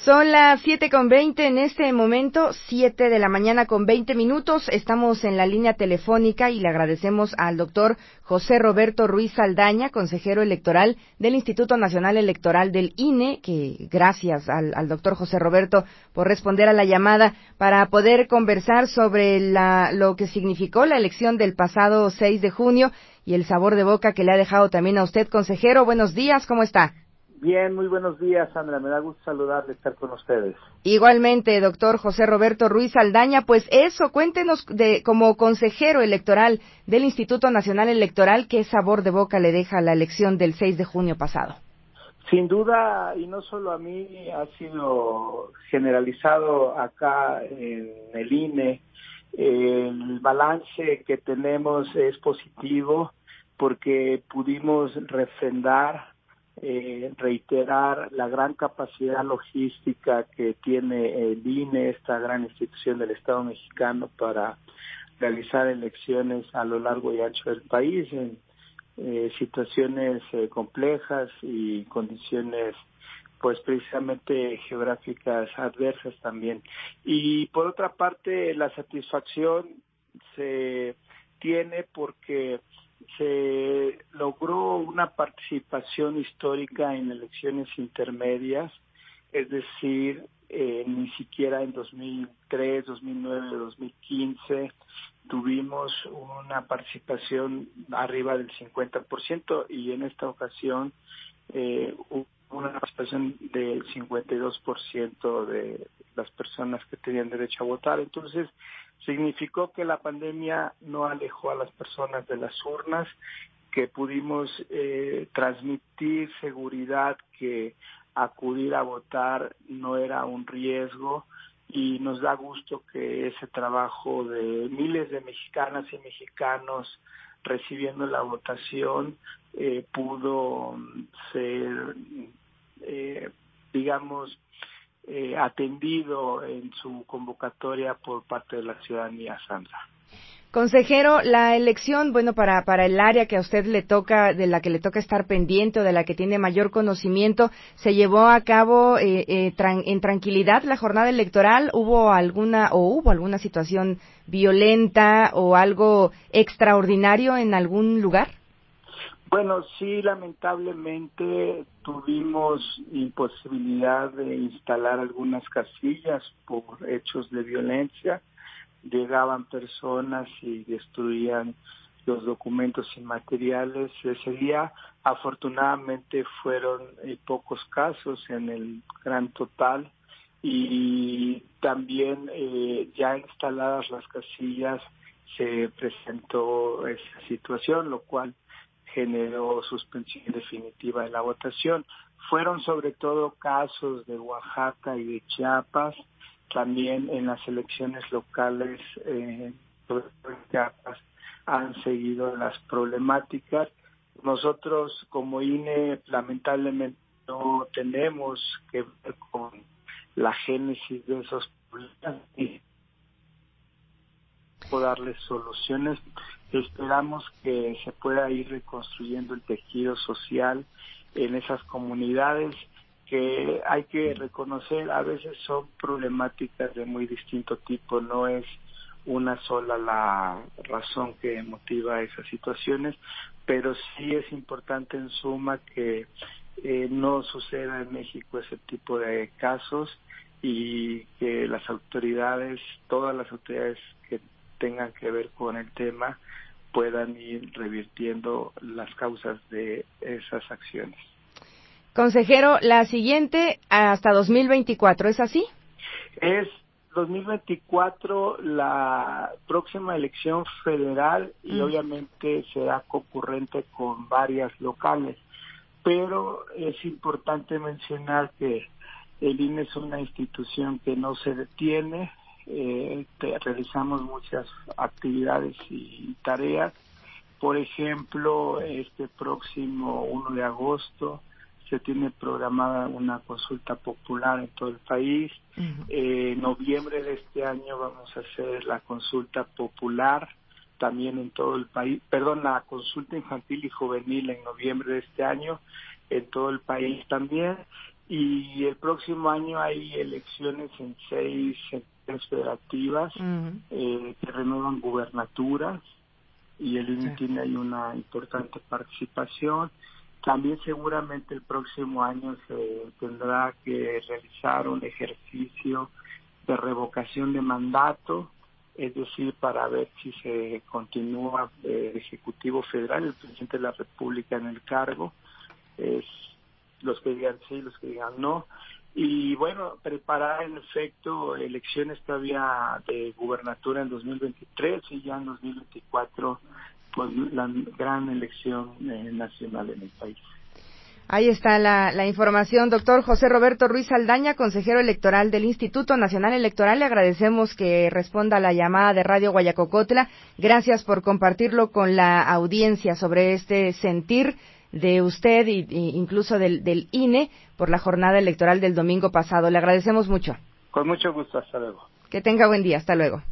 Son las 7:20 en este momento, 7 de la mañana con 20 minutos. Estamos en la línea telefónica y le agradecemos al doctor José Roberto Ruiz Saldaña, consejero electoral del Instituto Nacional Electoral del INE, que gracias al doctor José Roberto por responder a la llamada para poder conversar sobre lo que significó la elección del pasado 6 de junio y el sabor de boca que le ha dejado también a usted, consejero. Buenos días, ¿cómo está? Bien, muy buenos días, Sandra. Me da gusto saludarle, estar con ustedes. Igualmente, doctor José Roberto Ruiz Saldaña, pues eso, cuéntenos como consejero electoral del Instituto Nacional Electoral, ¿qué sabor de boca le deja la elección del 6 de junio pasado? Sin duda, y no solo a mí, ha sido generalizado acá en el INE. El balance que tenemos es positivo porque pudimos refrendar, reiterar la gran capacidad logística que tiene el INE, esta gran institución del Estado mexicano, para realizar elecciones a lo largo y ancho del país en situaciones complejas y condiciones pues precisamente geográficas adversas también. Y por otra parte, la satisfacción se tiene porque se logró una participación histórica en elecciones intermedias, es decir, ni siquiera en 2003, 2009, 2015 tuvimos una participación arriba del 50% y en esta ocasión hubo una participación del 52% de las personas que tenían derecho a votar. Entonces, significó que la pandemia no alejó a las personas de las urnas, que pudimos transmitir seguridad, que acudir a votar no era un riesgo, y nos da gusto que ese trabajo de miles de mexicanas y mexicanos recibiendo la votación pudo ser, atendido en su convocatoria por parte de la ciudadanía, Sandra. Consejero, la elección, bueno, para el área que a usted le toca, de la que le toca estar pendiente o de la que tiene mayor conocimiento, ¿se llevó a cabo en tranquilidad la jornada electoral? ¿Hubo alguna situación violenta o algo extraordinario en algún lugar? Bueno, sí, lamentablemente tuvimos imposibilidad de instalar algunas casillas por hechos de violencia. Llegaban personas y destruían los documentos y materiales. Ese día, afortunadamente, fueron pocos casos en el gran total, y también ya instaladas las casillas se presentó esa situación, lo cual generó suspensión definitiva de la votación. Fueron sobre todo casos de Oaxaca y de Chiapas. También en las elecciones locales sobre todo en Chiapas han seguido las problemáticas. Nosotros como INE lamentablemente no tenemos que ver con la génesis de esos problemas y darles soluciones. Esperamos que se pueda ir reconstruyendo el tejido social en esas comunidades, que hay que reconocer a veces son problemáticas de muy distinto tipo, no es una sola la razón que motiva esas situaciones, pero sí es importante en suma que no suceda en México ese tipo de casos, y que las autoridades, todas las autoridades que tengan que ver con el tema, puedan ir revirtiendo las causas de esas acciones. Consejero, la siguiente hasta 2024, ¿es así? Es 2024 la próxima elección federal y obviamente será concurrente con varias locales, pero es importante mencionar que el INE es una institución que no se detiene. Realizamos muchas actividades y tareas. Por ejemplo, este próximo 1 de agosto se tiene programada una consulta popular en todo el país. En noviembre de este año vamos a hacer la consulta popular también en todo el país, la consulta infantil y juvenil en noviembre de este año en todo el país también. y el próximo año hay elecciones en 6 entidades federativas que renuevan gubernaturas, y el INE tiene ahí una importante participación. También seguramente el próximo año se tendrá que realizar un ejercicio de revocación de mandato, es decir, para ver si se continúa el Ejecutivo Federal, el Presidente de la República en el cargo, es los que digan sí, los que digan no, y bueno, preparar en efecto elecciones todavía de gubernatura en 2023 y ya en 2024 pues la gran elección nacional en el país. Ahí está la información, doctor José Roberto Ruiz Saldaña, consejero electoral del Instituto Nacional Electoral. Le agradecemos que responda a la llamada de Radio Guayacocotla. Gracias por compartirlo con la audiencia sobre este sentir de usted e incluso del INE por la jornada electoral del domingo pasado. Le agradecemos mucho. Con mucho gusto, hasta luego. Que tenga buen día, hasta luego.